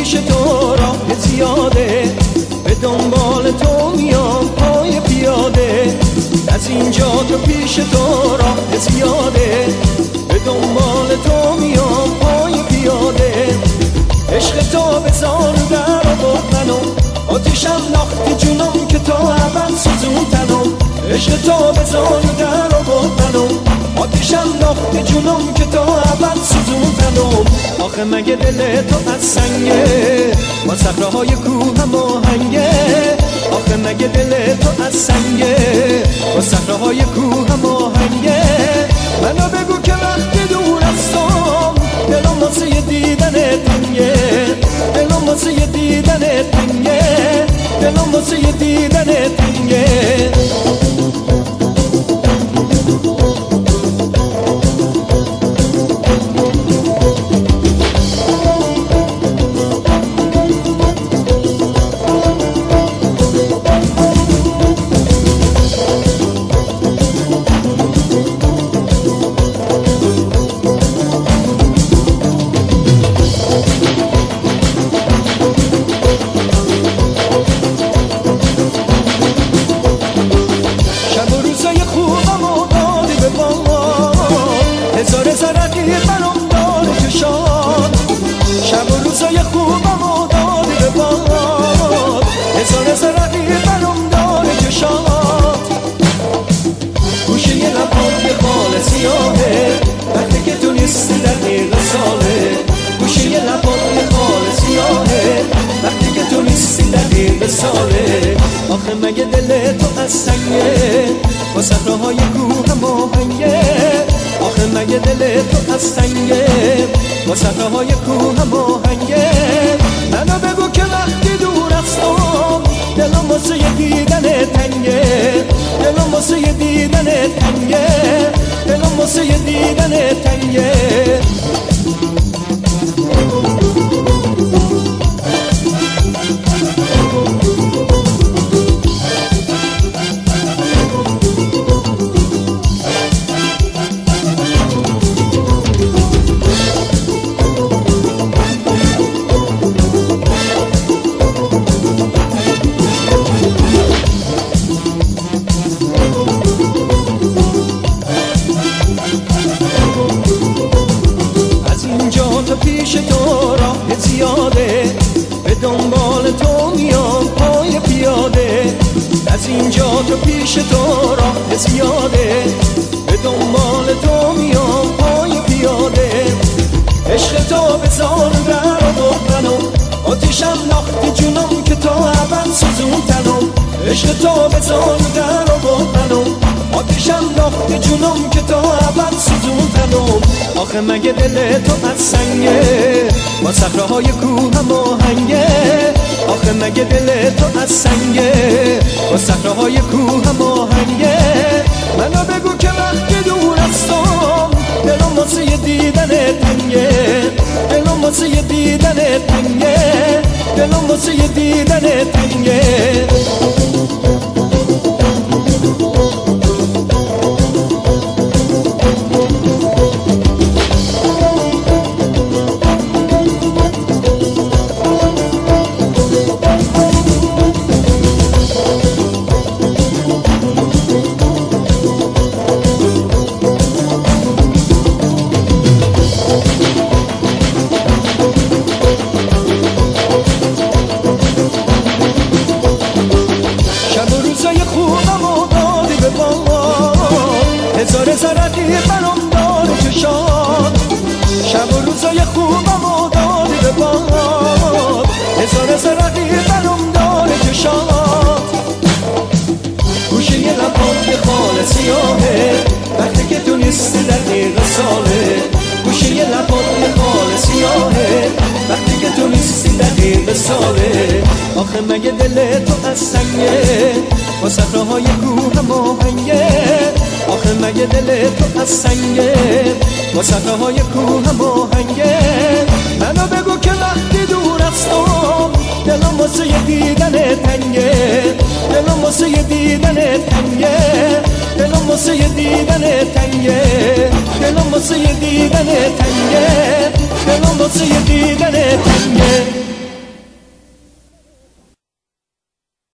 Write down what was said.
پیش تو راه زیاده، به دنبال تو میام پای پیاده. از اینجا تا پیش تو راه زیاده، به دنبال تو میام پای پیاده. عشق تو به زار در آورد منو، آتیشم ناخت جونم که تا ابد سوزون تنم. عشق تو به زار در آورد منو، آتیشم ناخت جونم که تا ابد سوزون تنم. آخه مگه دل تو از سنگه، با صخره‌های کوه هم آهنگه. آخه مگه دل تو از سنگه، با صخره‌های کوه هم آهنگه. منو بگو که وقتی دور هستم، دلم واسه دیدن تنگه. دلم واسه دیدن تنگه، دلم واسه دیدن تنگه. وقتی که تو نیستی دقیقه ساله، گوشه یه لبات خال سیاهه. وقتی که تو نیستی دقیقه ساله. آخه مگه دل تو از سنگه، با صخره‌های کوه هم آهنگه. آخه مگه دل تو از سنگه، با صخره‌های کوه هم آهنگه. منو بگو که وقتی دور هستم، دلم واسه دیدن تنگه. دلم واسه دیدن تنگه، دلم واسه دیدن تنگه. پیش تو راه زیاده، به دنبال تو میام پای پیاده. از اینجا تا پیش تو راه زیاده، به دنبال تو میام پای پیاده. عشق تو به زار در آورد منو، آتیشم ناخت جونم که تا ابد سوزون تنم. عشق تو به زار در آورد منو، آتیشم ناخت جونم که تا ابد سوزون تنم. آخه مگه دل تو از سنگه، با صخره‌های کوه هم آهنگه. آخه مگه دل تو از سنگه، با صخره‌های کوه هم آهنگه. منو بگو که وقتی دور هستم، دلم واسه دیدن تنگه. دلم واسه دیدن تنگه، دلم واسه دیدن تنگه. هزار زرقی برام داره چشات، شب و روزای خوبم و داری به باد. هزار زرقی برام داره چشات، گوشه یه لبات یه خال سیاهه. وقتی که تو نیستی دقیقه ساله، گوشه یه لبات یه خال سیاهه. وقتی که تو نیستی دقیقه ساله. آخه مگه دل تو از سنگه، با صخره‌های کوه هم آهنگه. آخه مگه دل تو از سنگه، با صخره‌های کوه هم آهنگه. منو بگو که وقتی دور هستم، دلم واسه دیدن تنگه. دلم واسه دیدن تنگه، دلم واسه دیدن تنگه. دلم واسه دیدن تنگه، دلم واسه دیدن تنگه.